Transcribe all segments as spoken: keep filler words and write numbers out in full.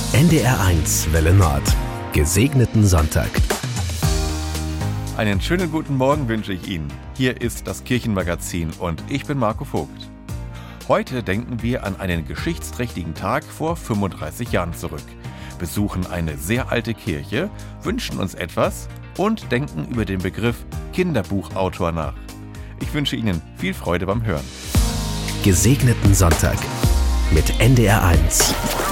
N D R eins Welle Nord. Gesegneten Sonntag. Einen schönen guten Morgen wünsche ich Ihnen. Hier ist das Kirchenmagazin und ich bin Marco Vogt. Heute denken wir an einen geschichtsträchtigen Tag vor fünfunddreißig Jahren zurück, besuchen eine sehr alte Kirche, wünschen uns etwas und denken über den Begriff Kinderbuchautor nach. Ich wünsche Ihnen viel Freude beim Hören. Gesegneten Sonntag mit N D R eins.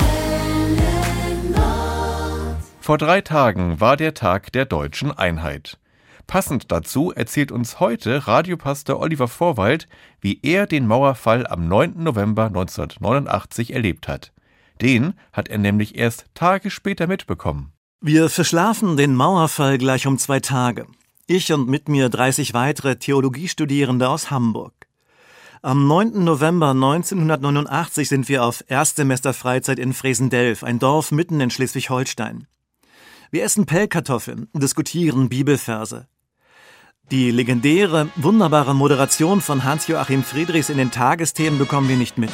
Vor drei Tagen war der Tag der deutschen Einheit. Passend dazu erzählt uns heute Radiopastor Oliver Vorwald, wie er den Mauerfall am neunten November neunzehnhundertneunundachtzig erlebt hat. Den hat er nämlich erst Tage später mitbekommen. Wir verschlafen den Mauerfall gleich um zwei Tage. Ich und mit mir dreißig weitere Theologiestudierende aus Hamburg. Am neunten November neunzehnhundertneunundachtzig sind wir auf Erstsemesterfreizeit in Fresendelf, ein Dorf mitten in Schleswig-Holstein. Wir essen Pellkartoffeln, diskutieren Bibelverse. Die legendäre, wunderbare Moderation von Hans-Joachim Friedrichs in den Tagesthemen bekommen wir nicht mit.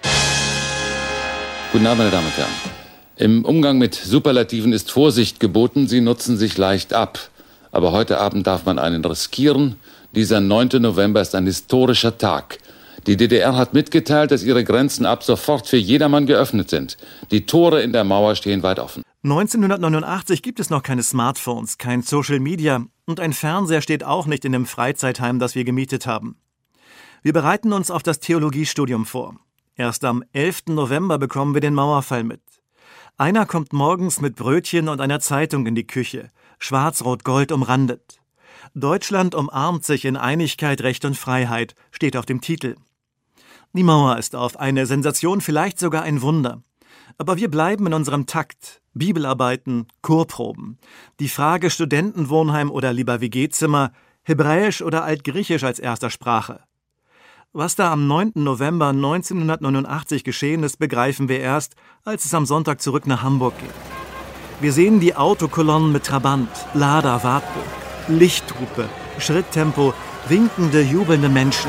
Guten Abend, meine Damen und Herren. Im Umgang mit Superlativen ist Vorsicht geboten, sie nutzen sich leicht ab. Aber heute Abend darf man einen riskieren. Dieser neunte November ist ein historischer Tag. Die D D R hat mitgeteilt, dass ihre Grenzen ab sofort für jedermann geöffnet sind. Die Tore in der Mauer stehen weit offen. neunzehnhundertneunundachtzig gibt es noch keine Smartphones, kein Social Media und ein Fernseher steht auch nicht in dem Freizeitheim, das wir gemietet haben. Wir bereiten uns auf das Theologiestudium vor. Erst am elften November bekommen wir den Mauerfall mit. Einer kommt morgens mit Brötchen und einer Zeitung in die Küche, schwarz-rot-gold umrandet. Deutschland umarmt sich in Einigkeit, Recht und Freiheit, steht auf dem Titel. Die Mauer ist auf, eine Sensation, vielleicht sogar ein Wunder. Aber wir bleiben in unserem Takt. Bibelarbeiten, Chorproben. Die Frage Studentenwohnheim oder lieber W G-Zimmer, Hebräisch oder Altgriechisch als erster Sprache. Was da am neunten November neunzehnhundertneunundachtzig geschehen ist, begreifen wir erst, als es am Sonntag zurück nach Hamburg geht. Wir sehen die Autokolonnen mit Trabant, Lada, Wartburg, Lichthupe, Schritttempo, winkende, jubelnde Menschen.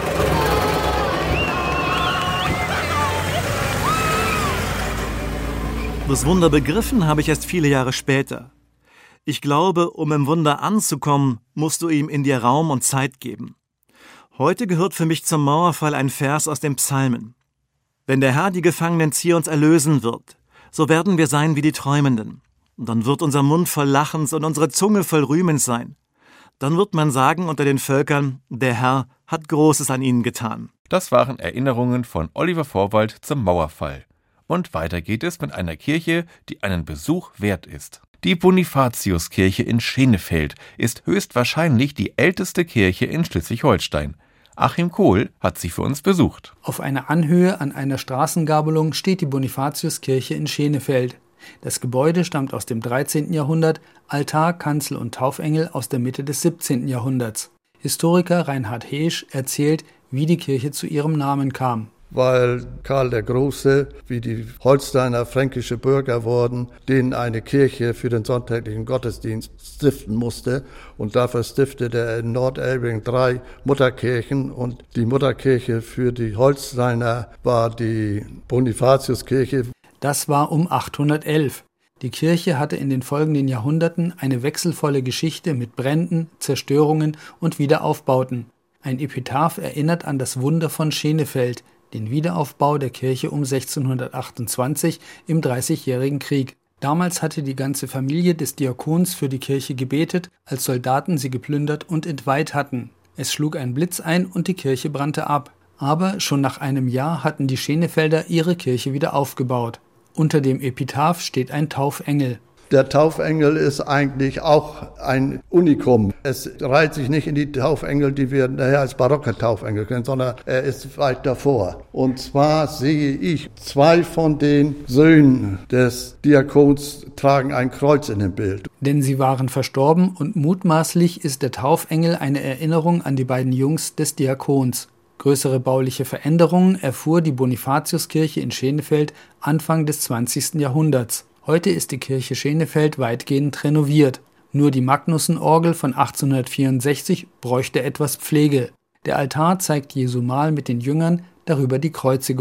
Das Wunder begriffen habe ich erst viele Jahre später. Ich glaube, um im Wunder anzukommen, musst du ihm in dir Raum und Zeit geben. Heute gehört für mich zum Mauerfall ein Vers aus den Psalmen. Wenn der Herr die Gefangenen Zions erlösen wird, so werden wir sein wie die Träumenden. Und dann wird unser Mund voll Lachens und unsere Zunge voll Rühmens sein. Dann wird man sagen unter den Völkern, der Herr hat Großes an ihnen getan. Das waren Erinnerungen von Oliver Vorwald zum Mauerfall. Und weiter geht es mit einer Kirche, die einen Besuch wert ist. Die Bonifatiuskirche in Schenefeld ist höchstwahrscheinlich die älteste Kirche in Schleswig-Holstein. Achim Kohl hat sie für uns besucht. Auf einer Anhöhe an einer Straßengabelung steht die Bonifatiuskirche in Schenefeld. Das Gebäude stammt aus dem dreizehnten Jahrhundert, Altar, Kanzel und Taufengel aus der Mitte des siebzehnten Jahrhunderts. Historiker Reinhard Heesch erzählt, wie die Kirche zu ihrem Namen kam. Weil Karl der Große, wie die Holsteiner fränkische Bürger wurden, denen eine Kirche für den sonntäglichen Gottesdienst stiften musste. Und dafür stiftete er in Nordelbing drei Mutterkirchen. Und die Mutterkirche für die Holsteiner war die Bonifatiuskirche. Das war um achthundertelf. Die Kirche hatte in den folgenden Jahrhunderten eine wechselvolle Geschichte mit Bränden, Zerstörungen und Wiederaufbauten. Ein Epitaph erinnert an das Wunder von Schenefeld, den Wiederaufbau der Kirche um sechzehnhundertachtundzwanzig im Dreißigjährigen Krieg. Damals hatte die ganze Familie des Diakons für die Kirche gebetet, als Soldaten sie geplündert und entweiht hatten. Es schlug ein Blitz ein und die Kirche brannte ab. Aber schon nach einem Jahr hatten die Schenefelder ihre Kirche wieder aufgebaut. Unter dem Epitaph steht ein Taufengel. Der Taufengel ist eigentlich auch ein Unikum. Es reiht sich nicht in die Taufengel, die wir nachher als barocke Taufengel kennen, sondern er ist weit davor. Und zwar sehe ich, zwei von den Söhnen des Diakons tragen ein Kreuz in dem Bild. Denn sie waren verstorben und mutmaßlich ist der Taufengel eine Erinnerung an die beiden Jungs des Diakons. Größere bauliche Veränderungen erfuhr die Bonifatiuskirche in Schenefeld Anfang des zwanzigsten Jahrhunderts. Heute ist die Kirche Schenefeld weitgehend renoviert. Nur die Magnussen-Orgel von achtzehnhundertvierundsechzig bräuchte etwas Pflege. Der Altar zeigt Jesu Mahl mit den Jüngern, darüber die Kreuzigung.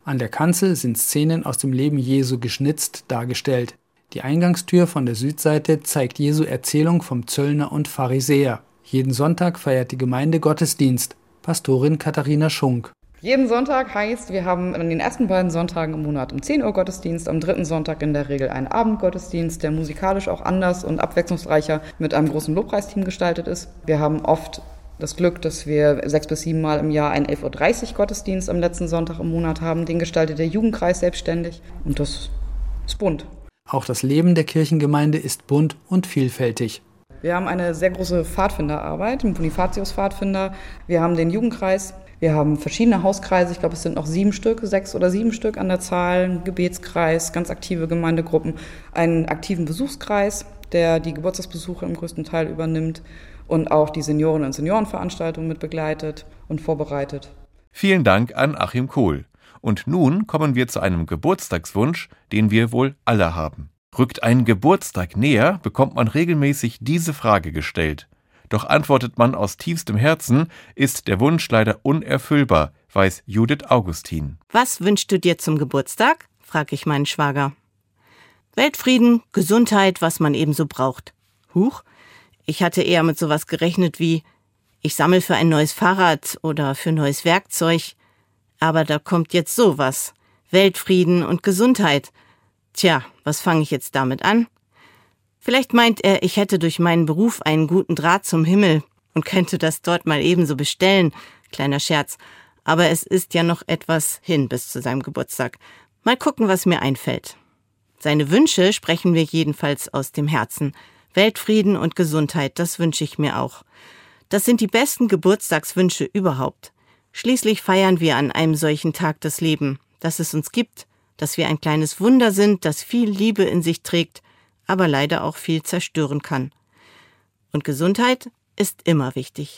An der Kanzel sind Szenen aus dem Leben Jesu geschnitzt dargestellt. Die Eingangstür von der Südseite zeigt Jesu Erzählung vom Zöllner und Pharisäer. Jeden Sonntag feiert die Gemeinde Gottesdienst. Pastorin Katharina Schunk. Jeden Sonntag heißt, wir haben an den ersten beiden Sonntagen im Monat um zehn Uhr Gottesdienst, am dritten Sonntag in der Regel einen Abendgottesdienst, der musikalisch auch anders und abwechslungsreicher mit einem großen Lobpreisteam gestaltet ist. Wir haben oft das Glück, dass wir sechs bis sieben Mal im Jahr einen elf Uhr dreißig Gottesdienst am letzten Sonntag im Monat haben. Den gestaltet der Jugendkreis selbstständig und das ist bunt. Auch das Leben der Kirchengemeinde ist bunt und vielfältig. Wir haben eine sehr große Pfadfinderarbeit, einen Bonifatius-Pfadfinder. Wir haben den Jugendkreis. Wir haben verschiedene Hauskreise, ich glaube, es sind noch sieben Stück, sechs oder sieben Stück an der Zahl, einen Gebetskreis, ganz aktive Gemeindegruppen, einen aktiven Besuchskreis, der die Geburtstagsbesuche im größten Teil übernimmt und auch die Senioren- und Seniorenveranstaltungen mit begleitet und vorbereitet. Vielen Dank an Achim Kohl. Und nun kommen wir zu einem Geburtstagswunsch, den wir wohl alle haben. Rückt ein Geburtstag näher, bekommt man regelmäßig diese Frage gestellt. Doch antwortet man aus tiefstem Herzen, ist der Wunsch leider unerfüllbar, weiß Judith Augustin. Was wünschst du dir zum Geburtstag? Frage ich meinen Schwager. Weltfrieden, Gesundheit, was man ebenso braucht. Huch, ich hatte eher mit sowas gerechnet wie, ich sammle für ein neues Fahrrad oder für neues Werkzeug. Aber da kommt jetzt sowas. Weltfrieden und Gesundheit. Tja, was fange ich jetzt damit an? Vielleicht meint er, ich hätte durch meinen Beruf einen guten Draht zum Himmel und könnte das dort mal ebenso bestellen. Kleiner Scherz. Aber es ist ja noch etwas hin bis zu seinem Geburtstag. Mal gucken, was mir einfällt. Seine Wünsche sprechen wir jedenfalls aus dem Herzen. Weltfrieden und Gesundheit, das wünsche ich mir auch. Das sind die besten Geburtstagswünsche überhaupt. Schließlich feiern wir an einem solchen Tag das Leben, dass es uns gibt, dass wir ein kleines Wunder sind, das viel Liebe in sich trägt, aber leider auch viel zerstören kann. Und Gesundheit ist immer wichtig.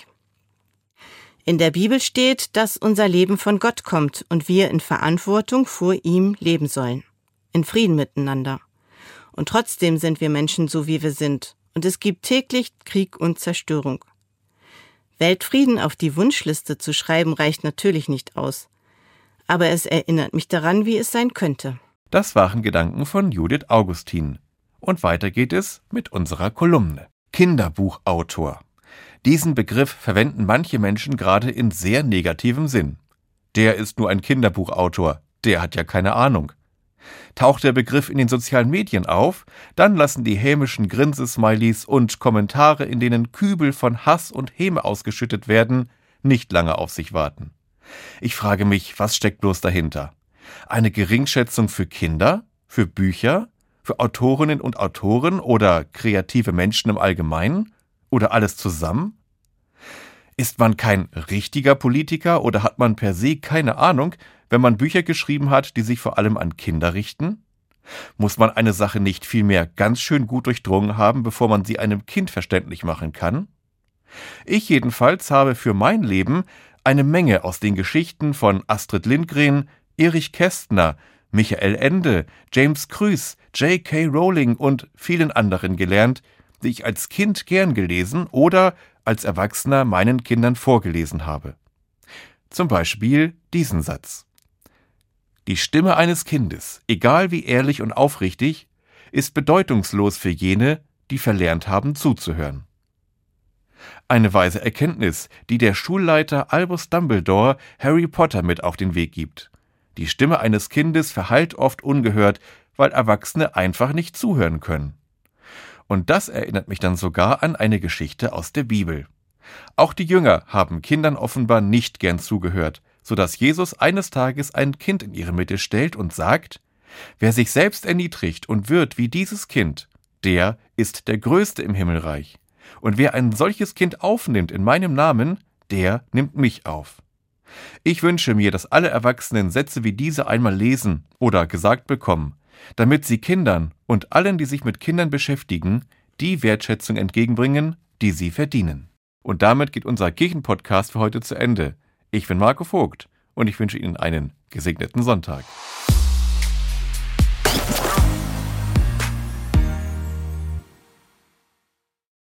In der Bibel steht, dass unser Leben von Gott kommt und wir in Verantwortung vor ihm leben sollen. In Frieden miteinander. Und trotzdem sind wir Menschen so, wie wir sind. Und es gibt täglich Krieg und Zerstörung. Weltfrieden auf die Wunschliste zu schreiben, reicht natürlich nicht aus. Aber es erinnert mich daran, wie es sein könnte. Das waren Gedanken von Judith Augustin. Und weiter geht es mit unserer Kolumne. Kinderbuchautor. Diesen Begriff verwenden manche Menschen gerade in sehr negativem Sinn. Der ist nur ein Kinderbuchautor, der hat ja keine Ahnung. Taucht der Begriff in den sozialen Medien auf, dann lassen die hämischen Grinsesmileys und Kommentare, in denen Kübel von Hass und Häme ausgeschüttet werden, nicht lange auf sich warten. Ich frage mich, was steckt bloß dahinter? Eine Geringschätzung für Kinder? Für Bücher? Für Autorinnen und Autoren oder kreative Menschen im Allgemeinen? Oder alles zusammen? Ist man kein richtiger Politiker oder hat man per se keine Ahnung, wenn man Bücher geschrieben hat, die sich vor allem an Kinder richten? Muss man eine Sache nicht vielmehr ganz schön gut durchdrungen haben, bevor man sie einem Kind verständlich machen kann? Ich jedenfalls habe für mein Leben eine Menge aus den Geschichten von Astrid Lindgren, Erich Kästner, Michael Ende, James Krüß, J K Rowling und vielen anderen gelernt, die ich als Kind gern gelesen oder als Erwachsener meinen Kindern vorgelesen habe. Zum Beispiel diesen Satz. Die Stimme eines Kindes, egal wie ehrlich und aufrichtig, ist bedeutungslos für jene, die verlernt haben zuzuhören. Eine weise Erkenntnis, die der Schulleiter Albus Dumbledore Harry Potter mit auf den Weg gibt. Die Stimme eines Kindes verhallt oft ungehört, weil Erwachsene einfach nicht zuhören können. Und das erinnert mich dann sogar an eine Geschichte aus der Bibel. Auch die Jünger haben Kindern offenbar nicht gern zugehört, sodass Jesus eines Tages ein Kind in ihre Mitte stellt und sagt, wer sich selbst erniedrigt und wird wie dieses Kind, der ist der Größte im Himmelreich. Und wer ein solches Kind aufnimmt in meinem Namen, der nimmt mich auf. Ich wünsche mir, dass alle Erwachsenen Sätze wie diese einmal lesen oder gesagt bekommen, damit sie Kindern und allen, die sich mit Kindern beschäftigen, die Wertschätzung entgegenbringen, die sie verdienen. Und damit geht unser Kirchenpodcast für heute zu Ende. Ich bin Marco Vogt und ich wünsche Ihnen einen gesegneten Sonntag.